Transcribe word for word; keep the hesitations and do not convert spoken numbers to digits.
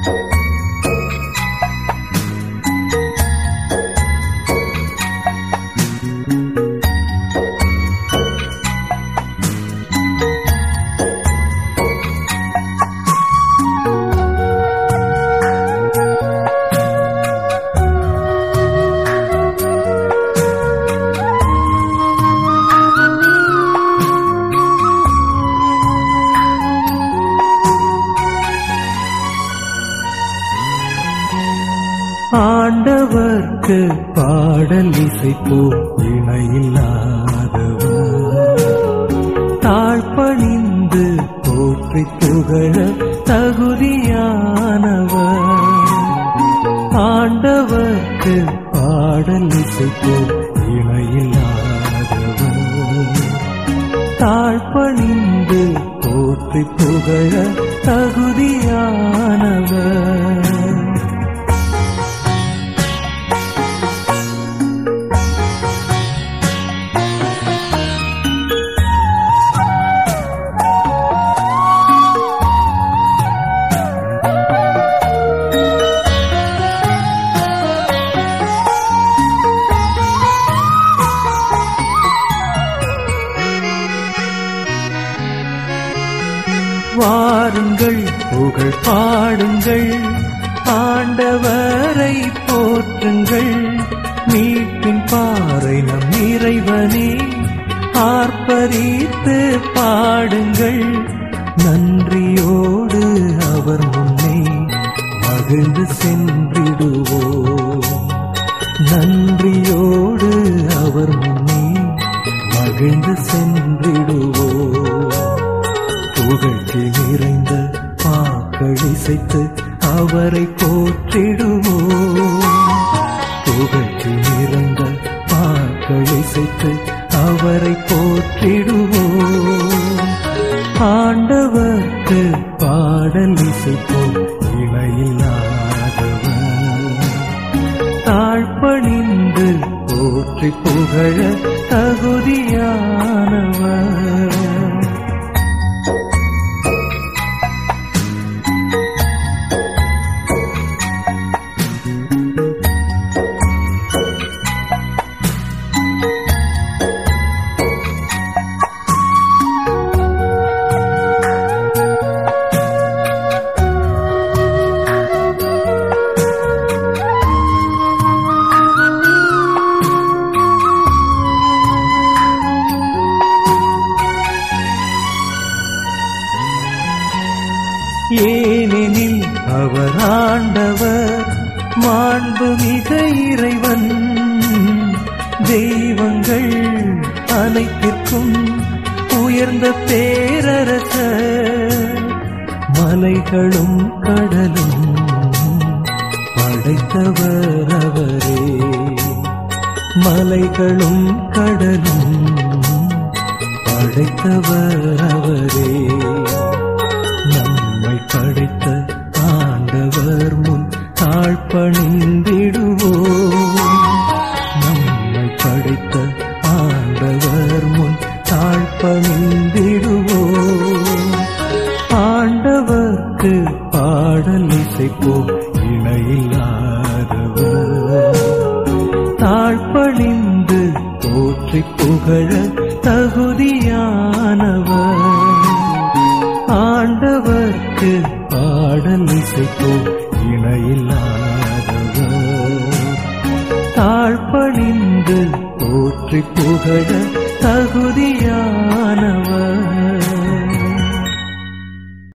ஆண்டவர்க்கு பாடல் இசைப்போம் இணையில்லாதவர், தாழ்பணிந்து போற்றி புகழ தகுதியானவர். ஆண்டவர்க்கு பாடல் இசைப்போம் இணையில்லாதவர், தாழ்பணிந்து போற்றி புகழ தகுதியானவர். வாருங்கள் புகழ் பாடுங்கள், ஆண்டவரை போற்றுங்கள். மீட்பின் பாறை நம் இறைவனே, ஆர்ப்பரித்து பாடுங்கள். நன்றியோடு அவர் முன்னே மகிழ்ந்து சென்றிடுவோம். நன்றியோடு அவர் முன்னே மகிழ்ந்து சென்றிடுவோம். புகழ்ச்சி நிறைந்த பாக்கள் இசைத்து அவரை போற்றிடுவோம். புகழ்ச்சி நிறைந்த பாக்கள் இசைத்து அவரை போற்றிடுவோம். ஆண்டவர்க்கு பாடல் இசைப்போம் இணையில்லாதவர், தாழ்பணிந்து போற்றி புகழ தகுதியானவர். ஏனெனில் அவர் ஆண்டவர், மாண்புமிகு இறைவன். தெய்வங்கள் அனைத்திற்கும் உயர்ந்த பேரரசர். மலைகளும் கடலும் படைத்தவர் அவரே. மலைகளும் கடலும் படைத்தவர் அவரே. நம்மை படைத்த ஆண்டவர் முன் தாழ்பணிந்திடுவோம். நம்மை படைத்த ஆண்டவர் முன் தாழ்பணிந்திடுவோம். ஆண்டவர்க்கு பாடல் இசைப்போம் இணையில்லாதவர், தாழ்பணிந்து போற்றி புகழ தகுதியானவர். ஆண்டவர்க்கு பாடல் இசைப்போம் இணையில்லாதவர், தாழ்பணிந்து போற்றி புகழ தகுதியானவர்.